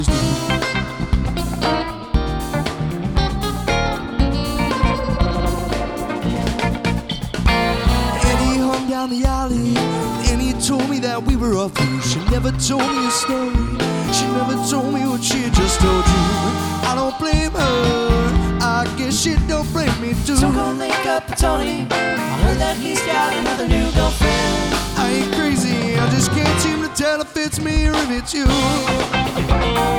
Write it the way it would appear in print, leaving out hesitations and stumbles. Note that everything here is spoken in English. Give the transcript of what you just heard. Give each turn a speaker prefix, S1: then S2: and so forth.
S1: Down the alley, and he told me that we were off food. She never told me a story. She never told me what she just told you. I don't blame her. I guess she don't blame me too.
S2: So go link up with Tony. I heard that he's got another new girlfriend.
S1: I ain't crazy. I just can't seem to tell if it's me or if it's you.